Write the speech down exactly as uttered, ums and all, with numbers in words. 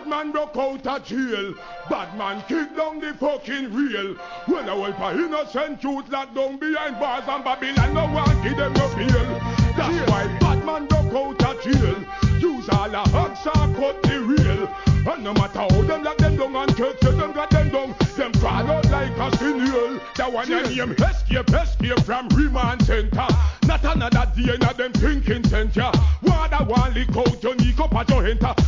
man broke out of jail. Bad man kick down the fucking rail. When I will for innocent youth locked down behind bars and Babylon, no one give them no bail. That's why bad man broke out of jail. Use all the hugs and cut the rail. And no matter how them lock them down and church them got them down, them crawl out like a snail. That one your name escape, escape from remand center. Not another day in them thinking center. Water one lick out your nick up at your enter.